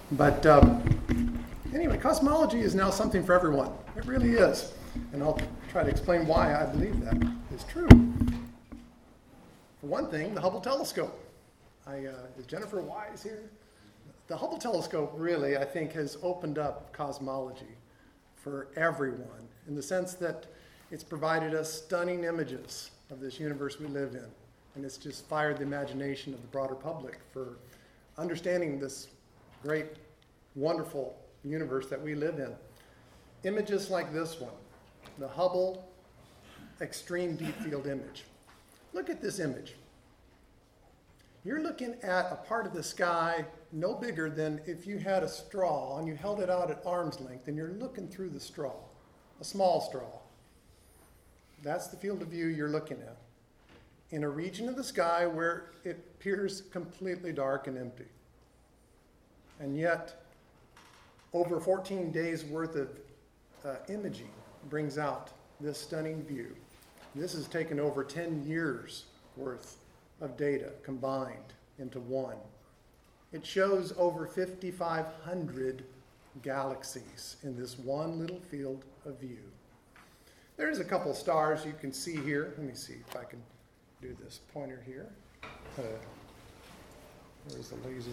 But anyway, cosmology is now something for everyone. It really is. And I'll try to explain why I believe that is true. For one thing, the Hubble telescope. Is Jennifer Wise here? The Hubble telescope really, I think, has opened up cosmology for everyone in the sense that it's provided us stunning images of this universe we live in. And it's just fired the imagination of the broader public for understanding this great, wonderful universe that we live in. Images like this one, the Hubble Extreme Deep Field Image. Look at this image. You're looking at a part of the sky no bigger than if you had a straw and you held it out at arm's length and you're looking through the straw, a small straw. That's the field of view you're looking at, in a region of the sky where it appears completely dark and empty. And yet, over 14 days worth of imaging brings out this stunning view. This has taken over 10 years worth of data combined into one. It shows over 5,500 galaxies in this one little field of view. There's a couple stars you can see here. Let me see if I can do this pointer here. Where's the laser?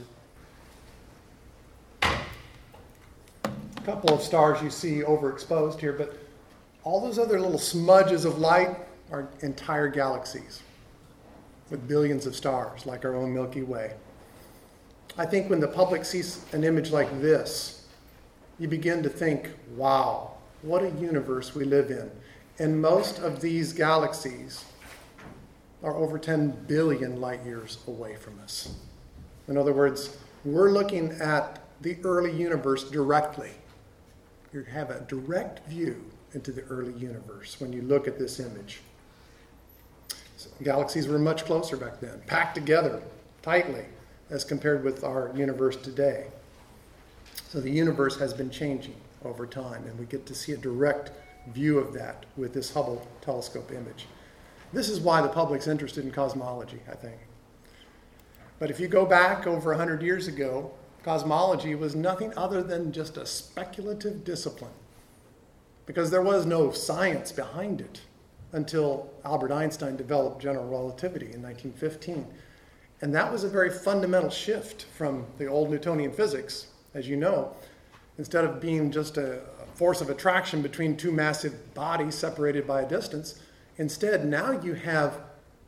A couple of stars you see overexposed here, but all those other little smudges of light are entire galaxies with billions of stars, like our own Milky Way. I think when the public sees an image like this, you begin to think, wow, what a universe we live in. And most of these galaxies are over 10 billion light years away from us. In other words, we're looking at the early universe directly. You have a direct view into the early universe when you look at this image. So galaxies were much closer back then, packed together tightly as compared with our universe today. So the universe has been changing over time, and we get to see a direct view of that with this Hubble telescope image. This is why the public's interested in cosmology, I think. But if you go back over 100 years ago, cosmology was nothing other than just a speculative discipline, because there was no science behind it until Albert Einstein developed general relativity in 1915. And that was a very fundamental shift from the old Newtonian physics, as you know. Instead of being just a force of attraction between two massive bodies separated by a distance, instead now you have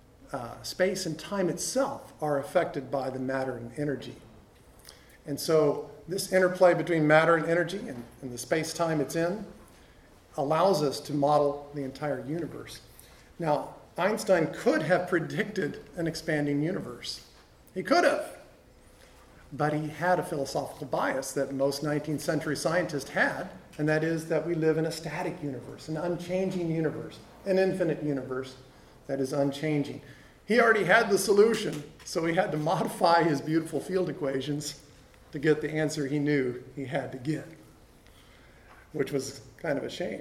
space and time itself are affected by the matter and energy. And so this interplay between matter and energy and the space-time it's in allows us to model the entire universe. Now, Einstein could have predicted an expanding universe. He could have. But he had a philosophical bias that most 19th century scientists had, and that is that we live in a static universe, an unchanging universe, an infinite universe that is unchanging. He already had the solution, so he had to modify his beautiful field equations to get the answer he knew he had to get, which was kind of a shame.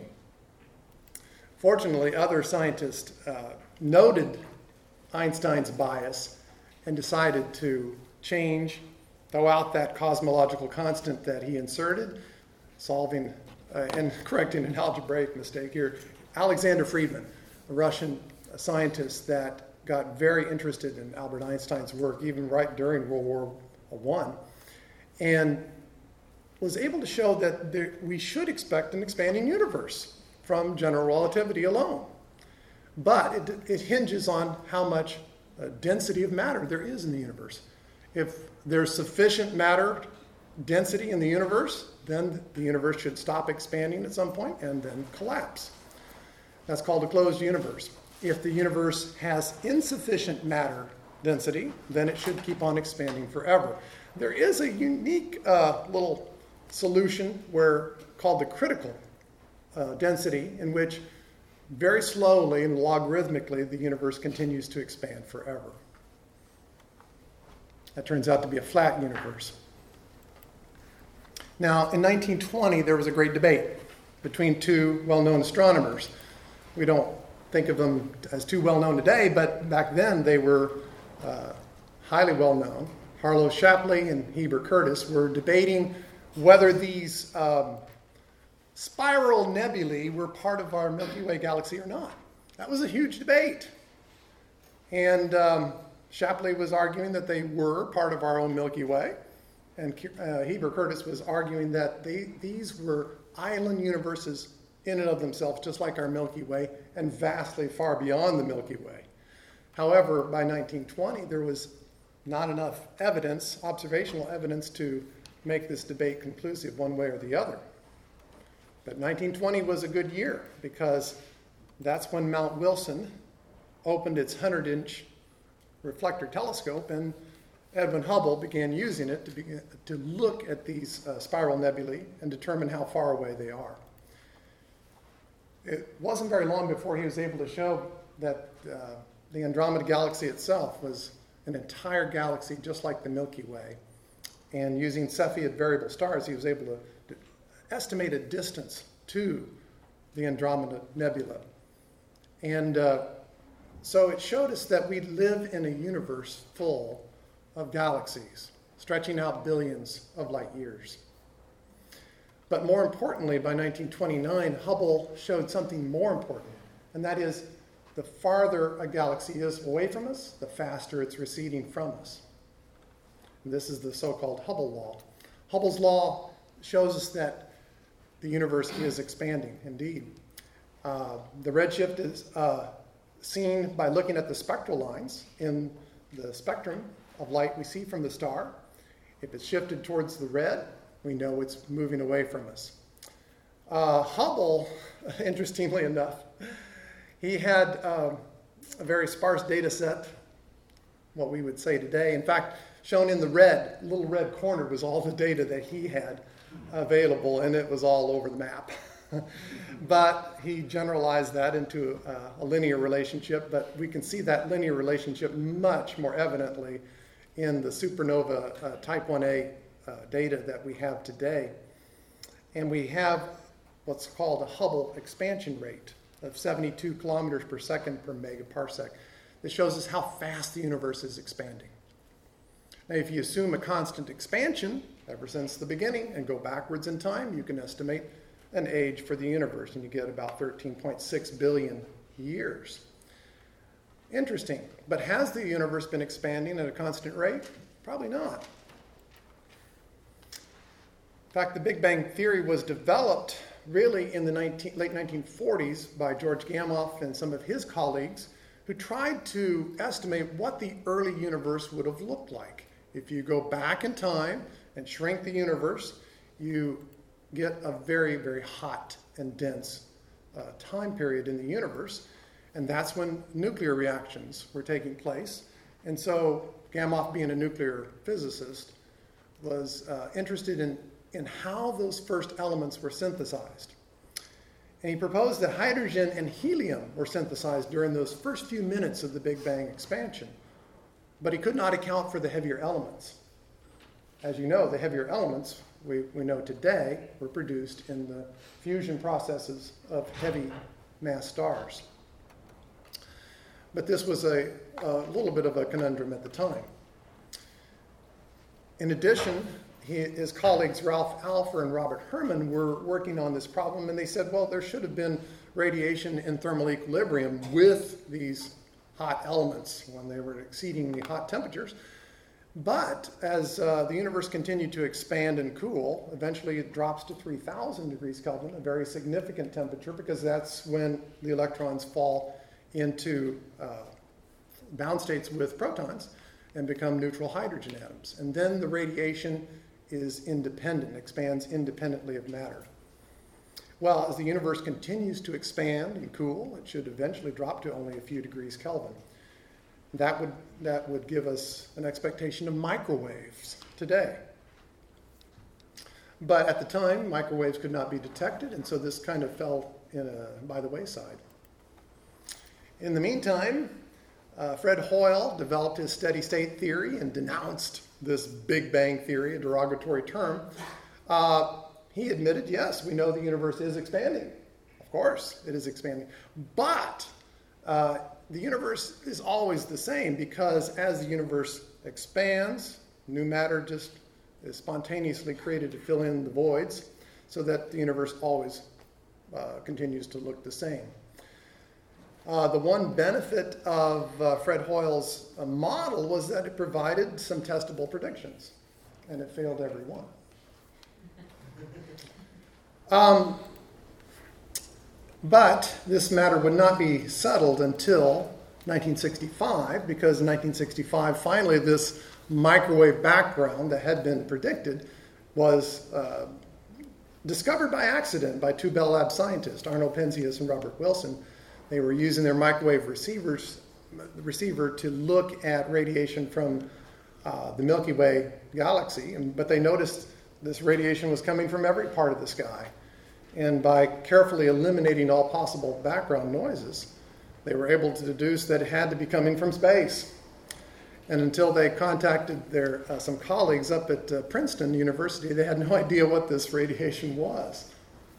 Fortunately, other scientists noted Einstein's bias and decided to throw out that cosmological constant that he inserted, solving and correcting an algebraic mistake here. Alexander Friedman, a Russian scientist that got very interested in Albert Einstein's work, even right during World War I, and was able to show that we should expect an expanding universe from general relativity alone. But it hinges on how much density of matter there is in the universe. If there's sufficient matter density in the universe, then the universe should stop expanding at some point and then collapse. That's called a closed universe. If the universe has insufficient matter density, then it should keep on expanding forever. There is a unique little solution called the critical density, in which very slowly and logarithmically the universe continues to expand forever. That turns out to be a flat universe. Now, in 1920, there was a great debate between two well-known astronomers. We don't think of them as too well-known today, but back then they were highly well-known. Harlow Shapley and Heber Curtis were debating whether these spiral nebulae were part of our Milky Way galaxy or not. That was a huge debate. And Shapley was arguing that they were part of our own Milky Way, and Heber Curtis was arguing that these were island universes in and of themselves, just like our Milky Way, and vastly far beyond the Milky Way. However, by 1920, there was not enough evidence, observational evidence, to make this debate conclusive one way or the other. But 1920 was a good year because that's when Mount Wilson opened its 100-inch reflector telescope, and Edwin Hubble began using it to look at these spiral nebulae and determine how far away they are. It wasn't very long before he was able to show that the Andromeda Galaxy itself was an entire galaxy just like the Milky Way. And using Cepheid variable stars, he was able to estimate a distance to the Andromeda Nebula. And so it showed us that we live in a universe full of galaxies, stretching out billions of light years. But more importantly, by 1929, Hubble showed something more important, and that is the farther a galaxy is away from us, the faster it's receding from us. And this is the so-called Hubble law. Hubble's law shows us that the universe is expanding, indeed. The redshift is seen by looking at the spectral lines in the spectrum of light we see from the star. If it's shifted towards the red, we know it's moving away from us. Hubble, interestingly enough, he had a very sparse data set, what we would say today. In fact, shown in the red, little red corner was all the data that he had available, and it was all over the map. But he generalized that into a linear relationship, but we can see that linear relationship much more evidently in the supernova type 1a data that we have today. And we have what's called a Hubble expansion rate of 72 kilometers per second per megaparsec. This shows us how fast the universe is expanding. Now, if you assume a constant expansion ever since the beginning and go backwards in time, you can estimate an age for the universe, and you get about 13.6 billion years. Interesting. But has the universe been expanding at a constant rate? Probably not. In fact, the Big Bang Theory was developed really in the late 1940s by George Gamow and some of his colleagues, who tried to estimate what the early universe would have looked like. If you go back in time and shrink the universe, you get a very, very hot and dense time period in the universe, and that's when nuclear reactions were taking place. And so Gamow, being a nuclear physicist, was interested in how those first elements were synthesized. And he proposed that hydrogen and helium were synthesized during those first few minutes of the Big Bang expansion, but he could not account for the heavier elements. As you know, the heavier elements we know today were produced in the fusion processes of heavy mass stars. But this was a little bit of a conundrum at the time. In addition, his colleagues Ralph Alpher and Robert Herman were working on this problem, and they said, well, there should have been radiation in thermal equilibrium with these hot elements when they were exceedingly hot temperatures. But as the universe continued to expand and cool, eventually it drops to 3,000 degrees Kelvin, a very significant temperature, because that's when the electrons fall into bound states with protons and become neutral hydrogen atoms. And then the radiation is independent, expands independently of matter. Well, as the universe continues to expand and cool, it should eventually drop to only a few degrees Kelvin. That would give us an expectation of microwaves today. But at the time, microwaves could not be detected, and so this kind of fell by the wayside. In the meantime, Fred Hoyle developed his steady state theory and denounced this Big Bang theory, a derogatory term. He admitted, yes, we know the universe is expanding. Of course, it is expanding. But the universe is always the same, because as the universe expands, New matter just is spontaneously created to fill in the voids so that the universe always continues to look the same. The one benefit of Fred Hoyle's model was that it provided some testable predictions, and it failed every one. But this matter would not be settled until 1965, because in 1965, finally, this microwave background that had been predicted was discovered by accident by two Bell Labs scientists, Arnold Penzias and Robert Wilson. They were using their microwave receiver to look at radiation from the Milky Way galaxy, but they noticed this radiation was coming from every part of the sky. And by carefully eliminating all possible background noises, they were able to deduce that it had to be coming from space. And until they contacted some colleagues up at Princeton University, they had no idea what this radiation was.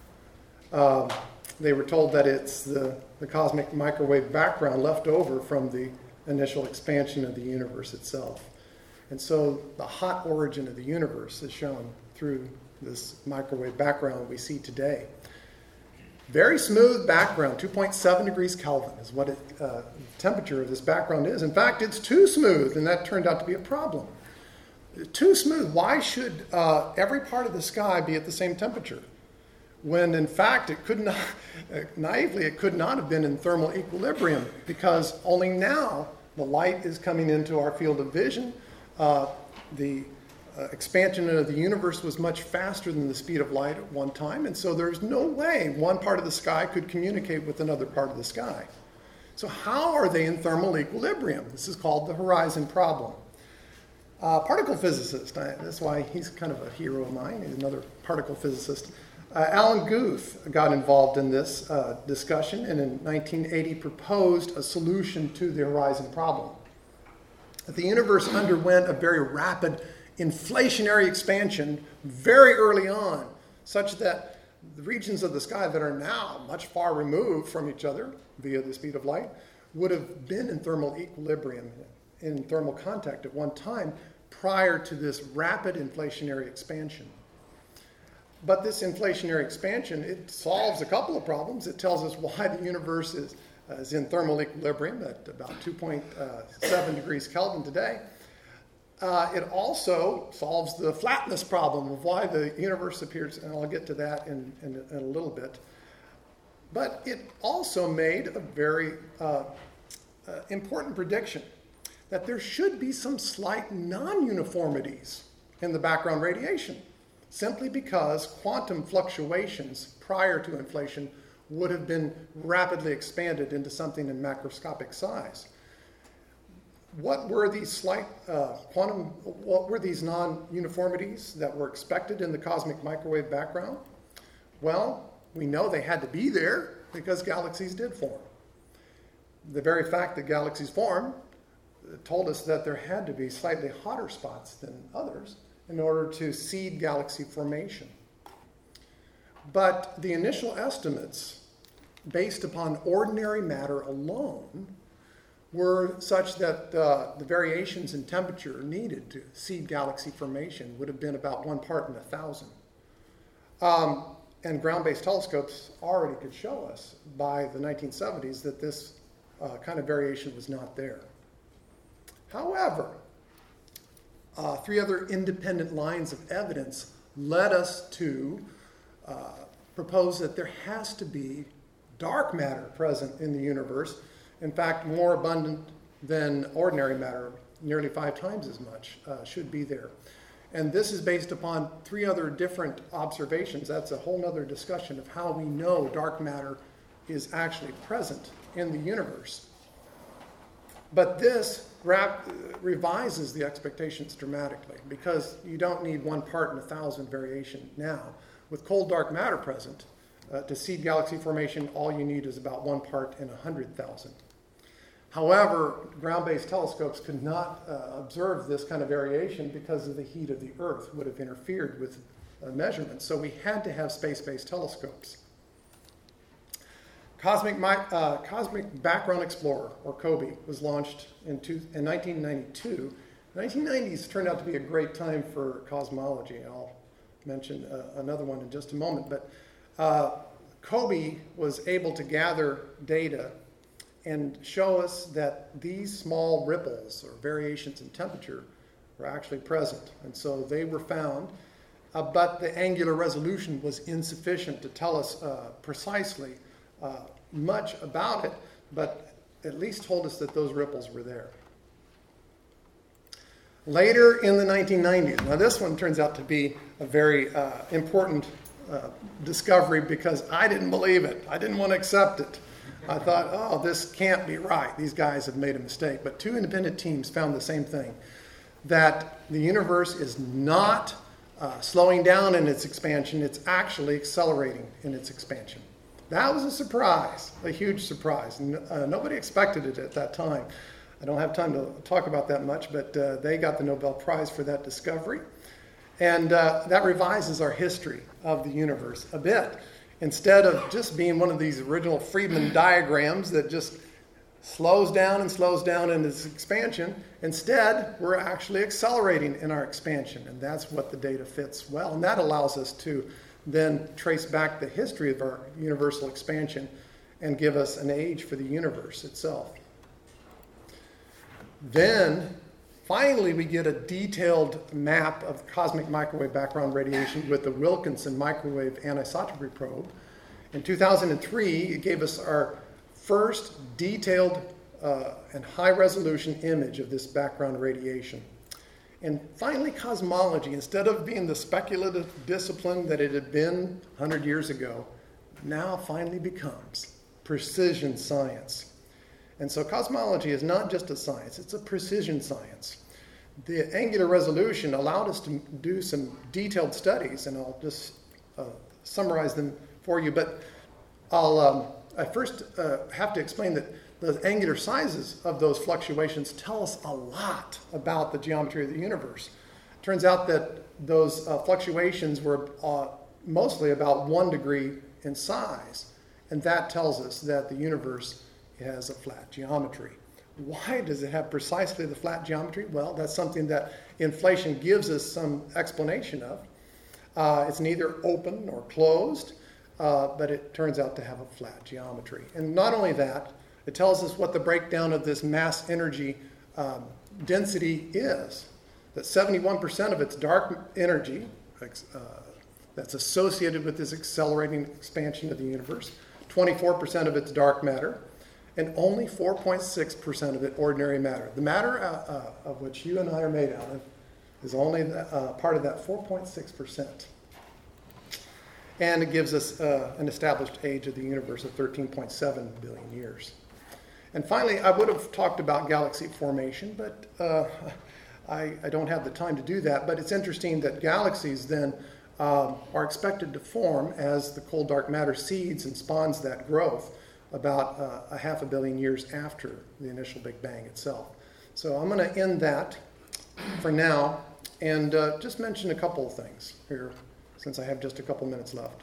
They were told that it's the cosmic microwave background left over from the initial expansion of the universe itself. And so the hot origin of the universe is shown through this microwave background we see today. Very smooth background, 2.7 degrees Kelvin is what the temperature of this background is. In fact, it's too smooth, and that turned out to be a problem. Too smooth. Why should every part of the sky be at the same temperature? When in fact it could not, naively, it could not have been in thermal equilibrium, because only now the light is coming into our field of vision. The expansion of the universe was much faster than the speed of light at one time, and so there's no way one part of the sky could communicate with another part of the sky. So how are they in thermal equilibrium? This is called the horizon problem. Particle physicist, that's why he's kind of a hero of mine, he's another particle physicist. Alan Guth got involved in this discussion, and in 1980 proposed a solution to the horizon problem. The universe underwent a very rapid inflationary expansion very early on, such that the regions of the sky that are now much far removed from each other via the speed of light would have been in thermal equilibrium, in thermal contact at one time prior to this rapid inflationary expansion. But this inflationary expansion, it solves a couple of problems. It tells us why the universe is in thermal equilibrium at about 2.7 degrees Kelvin today. It also solves the flatness problem of why the universe appears, and I'll get to that in a little bit. But it also made a very important prediction that there should be some slight non-uniformities in the background radiation, simply because quantum fluctuations prior to inflation would have been rapidly expanded into something in macroscopic size. What were these slight what were these non-uniformities that were expected in the cosmic microwave background? Well, we know they had to be there because galaxies did form. The very fact that galaxies form told us that there had to be slightly hotter spots than others in order to seed galaxy formation. But the initial estimates, based upon ordinary matter alone, were such that the variations in temperature needed to seed galaxy formation would have been about 1 part in 1,000. And ground-based telescopes already could show us by the 1970s that this kind of variation was not there. However, 3 other independent lines of evidence led us to propose that there has to be dark matter present in the universe. In fact, more abundant than ordinary matter, nearly 5 times as much should be there. And this is based upon 3 other different observations. That's a whole other discussion of how we know dark matter is actually present in the universe. But this revises the expectations dramatically, because you don't need 1 part in 1,000 variation now. With cold dark matter present, to seed galaxy formation, all you need is about 1 part in 100,000. However, ground-based telescopes could not observe this kind of variation because of the heat of the Earth would have interfered with measurements. So we had to have space-based telescopes. Cosmic Background Explorer, or COBE, was launched in 1992, 1990s turned out to be a great time for cosmology. I'll mention another one in just a moment. But COBE was able to gather data and show us that these small ripples or variations in temperature were actually present. And so they were found, but the angular resolution was insufficient to tell us precisely much about it, but at least told us that those ripples were there. Later in the 1990s, now this one turns out to be a very important discovery because I didn't believe it. I didn't want to accept it. I thought, oh, this can't be right. These guys have made a mistake. But two independent teams found the same thing, that the universe is not slowing down in its expansion. It's actually accelerating in its expansion. That was a surprise, a huge surprise. Nobody expected it at that time. I don't have time to talk about that much, but they got the Nobel Prize for that discovery. And that revises our history of the universe a bit. Instead of just being one of these original Friedman diagrams that just slows down in its expansion, instead, we're actually accelerating in our expansion. And that's what the data fits well. And that allows us to then trace back the history of our universal expansion and give us an age for the universe itself. Then, finally, we get a detailed map of cosmic microwave background radiation with the Wilkinson Microwave Anisotropy Probe. In 2003, it gave us our first detailed and high-resolution image of this background radiation. And finally, cosmology, instead of being the speculative discipline that it had been 100 years ago, now finally becomes precision science. And so cosmology is not just a science, it's a precision science. The angular resolution allowed us to do some detailed studies, and I'll just summarize them for you. But I first have to explain that the angular sizes of those fluctuations tell us a lot about the geometry of the universe. It turns out that those fluctuations were mostly about 1 degree in size, and that tells us that the universe has a flat geometry. Why does it have precisely the flat geometry? Well, that's something that inflation gives us some explanation of. It's neither open nor closed, but it turns out to have a flat geometry. And not only that, it tells us what the breakdown of this mass energy density is. That 71% of its dark energy that's associated with this accelerating expansion of the universe, 24% of its dark matter, and only 4.6% of it ordinary matter. The matter of which you and I are made out of is only part of that 4.6%. And it gives us an established age of the universe of 13.7 billion years. And finally, I would have talked about galaxy formation, but I don't have the time to do that. But it's interesting that galaxies then are expected to form as the cold dark matter seeds and spawns that growth about 500 million years after the initial Big Bang itself. So I'm going to end that for now and just mention a couple of things here since I have just a couple minutes left.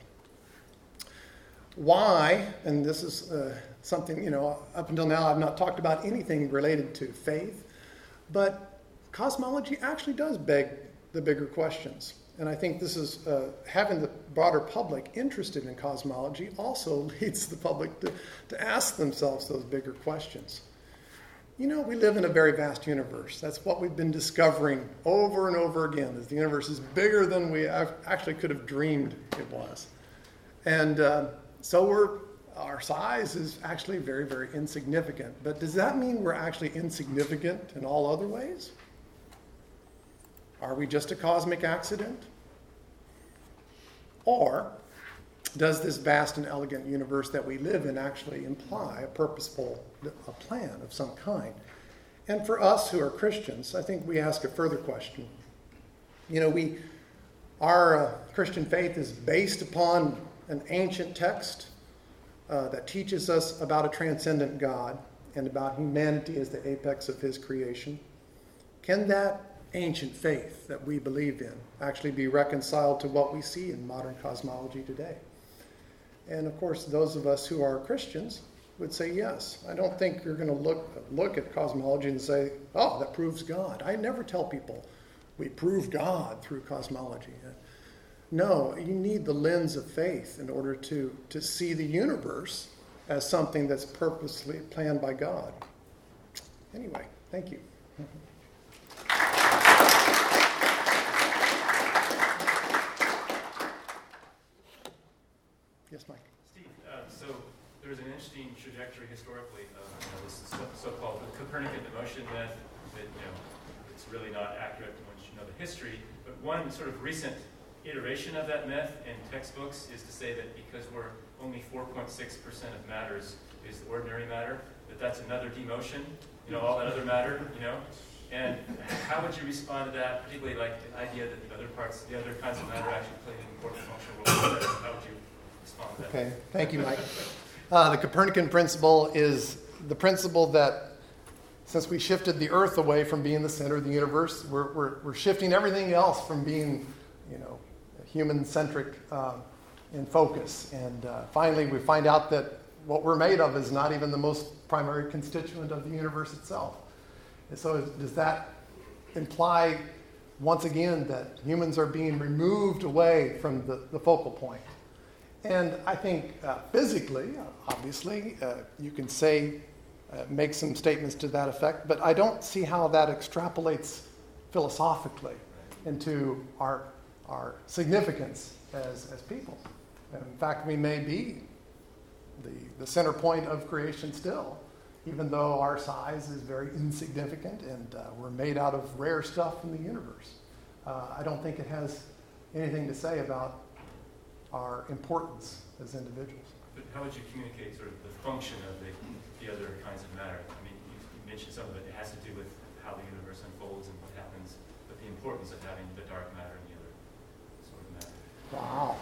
Why, and this is something, up until now I've not talked about anything related to faith, but cosmology actually does beg the bigger questions. And I think this is having the broader public interested in cosmology also leads the public to ask themselves those bigger questions. We live in a very vast universe. That's what we've been discovering over and over again, is the universe is bigger than we actually could have dreamed it was. And so our size is actually very, very insignificant. But does that mean we're actually insignificant in all other ways? Are we just a cosmic accident? Or does this vast and elegant universe that we live in actually imply a purposeful plan of some kind? And for us who are Christians, I think we ask a further question. Our Christian faith is based upon an ancient text that teaches us about a transcendent God and about humanity as the apex of his creation. Can that ancient faith that we believe in actually be reconciled to what we see in modern cosmology today? And of course, those of us who are Christians would say yes. I don't think you're going to look at cosmology and say, oh, that proves God. I never tell people we prove God through cosmology. No, you need the lens of faith in order to see the universe as something that's purposely planned by God. Anyway, thank you. Yes, Mike. Steve, so there's an interesting trajectory historically of this so-called Copernican motion myth that it's really not accurate once you know the history. But one sort of recent iteration of that myth in textbooks is to say that because we're only 4.6% of matter is ordinary matter, that's another demotion. All that other matter. And how would you respond to that, particularly like the idea that the other kinds of matter actually play an important functional role? How would you respond to that? Okay, thank you, Mike. The Copernican principle is the principle that since we shifted the Earth away from being the center of the universe, we're shifting everything else from being, human-centric in focus. And finally, we find out that what we're made of is not even the most primary constituent of the universe itself. And so does that imply, once again, that humans are being removed away from the focal point? And I think physically, obviously, you can say, make some statements to that effect, but I don't see how that extrapolates philosophically into our significance as people. And in fact, we may be the center point of creation still, even though our size is very insignificant and we're made out of rare stuff in the universe. I don't think it has anything to say about our importance as individuals. But how would you communicate sort of the function of the other kinds of matter? I mean, you mentioned some of it. It has to do with how the universe unfolds and what happens, but the importance of having the dark matter and the other sort of matter. Wow.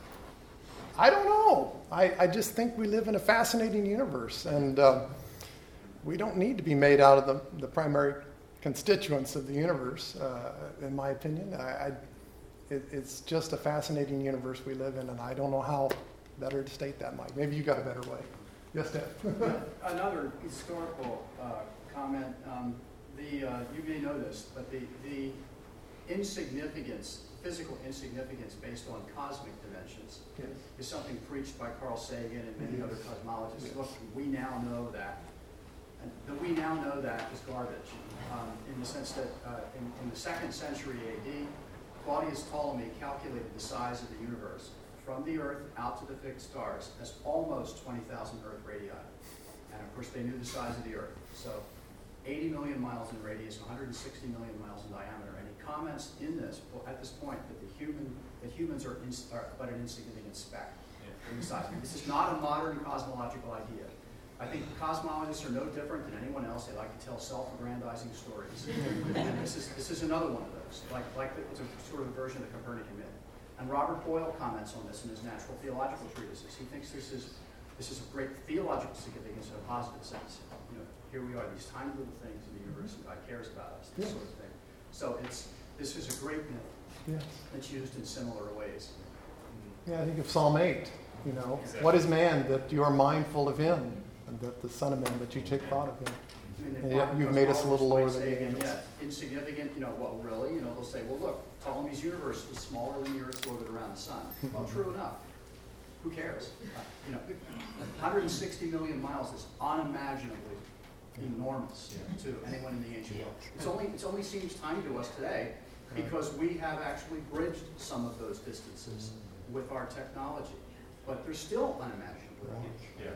I don't know. I just think we live in a fascinating universe, and we don't need to be made out of the primary constituents of the universe, in my opinion. It's just a fascinating universe we live in, and I don't know how better to state that, Mike. Maybe you got a better way. Yes, Dave. Another historical comment. You may know this, but the insignificance, physical insignificance based on cosmic dimensions, yes, is something preached by Carl Sagan and many other cosmologists. Yes. Look, we now know that. And the we now know that is garbage, in the sense that in the 2nd century AD, Claudius Ptolemy calculated the size of the universe from the Earth out to the fixed stars as almost 20,000 Earth radii. And of course, they knew the size of the Earth. So 80 million miles in radius, 160 million miles in diameter. And he comments at this point that humans are but an insignificant speck in the size. This is not a modern cosmological idea. I think cosmologists are no different than anyone else. They like to tell self-aggrandizing stories. And this is another one of those. It's a sort of a version of the Copernican myth. And Robert Boyle comments on this in his Natural Theological Treatises. He thinks this is of great theological significance in a positive sense. Here we are, these tiny little things in the universe, and God cares about us, this sort of thing. So this is a great myth. yes. That's used in similar ways. Yeah, I think of Psalm 8, Exactly. What is man that you are mindful of him, and that the Son of Man that you take thought of him. And yet you've made us a little lower than the angels. Insignificant, well, really, they'll say, well, look, Ptolemy's universe is smaller than the Earth's orbit around the sun. Well, true enough. Who cares? 160 million miles is unimaginably enormous to anyone in the ancient world. It only seems tiny to us today because we have actually bridged some of those distances with our technology. But they're still unimaginably huge.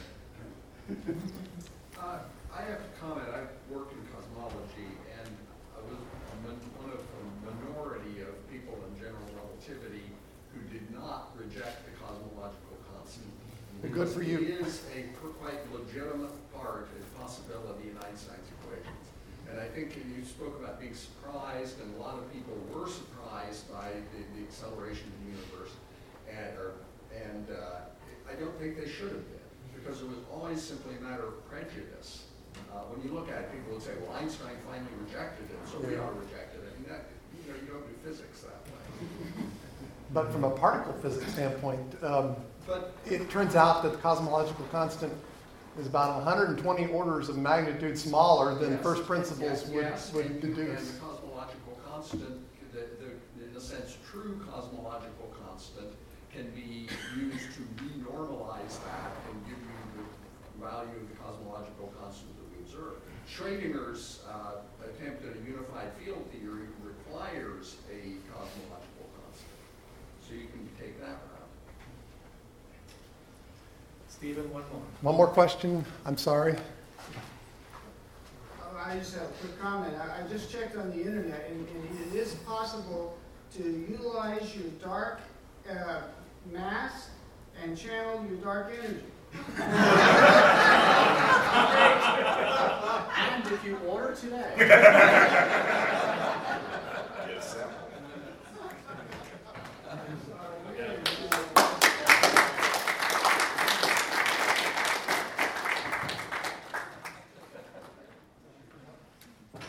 I have to comment. I worked in cosmology, and I was one of a minority of people in general relativity who did not reject the cosmological constant. Good for you. It is a quite legitimate part and possibility in Einstein's equations. And I think you spoke about being surprised, and a lot of people were surprised by the acceleration of the universe. And I don't think they should have been, because it was always simply a matter of prejudice. When you look at it, people would say, well, Einstein finally rejected it, so we ought to reject it. I mean, you don't do physics that way. But from a particle physics standpoint, it turns out that the cosmological constant is about 120 orders of magnitude smaller than Yes. first principles would And deduce. the cosmological constant, in a sense, true cosmological constant, can be used to renormalize that and give you the value of the cosmological constant that we observe. Schrodinger's attempt at a unified field theory requires a cosmological constant. So you can take that route. Stephen, one more. One more question, I'm sorry. I just have a quick comment. I just checked on the internet, and it is possible to utilize your dark mass and channel your dark energy. And if you order today,